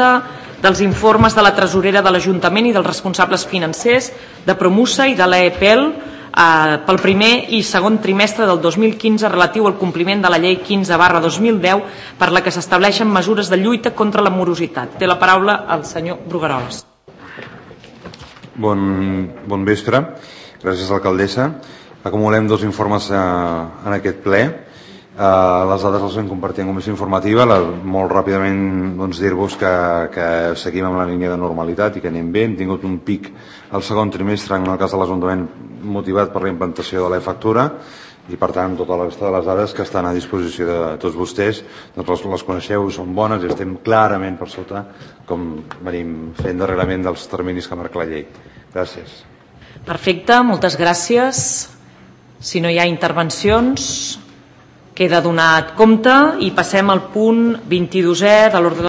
compte dels informes de la tresorera de l'Ajuntament i dels responsables financers de Promusa i de l'EPEL pel primer i segon trimestre del 2015 relatiu al compliment de la llei 15/2010 per la que s'estableixen mesures de lluita contra la morositat. Té la paraula el senyor Brugueroles. Bon vespre. Gràcies, alcaldessa. Acumulem 2 informes en aquest ple. Les dades les vam compartir en comissió informativa. Molt ràpidament dir-vos que seguim amb la línia de normalitat i que anem bé. Hem tingut un pic al segon trimestre en el cas de l'Ajuntament motivat per la implantació de l'e-factura i per tant tota la resta de les dades que estan a disposició de tots vostès les coneixeu, són bones i estem clarament per sota com venim fent darrerament dels terminis que marca la llei. Gràcies. Perfecte, moltes gràcies. Si no hi ha intervencions, queda donat compte i passem al punt 22è de l'ordre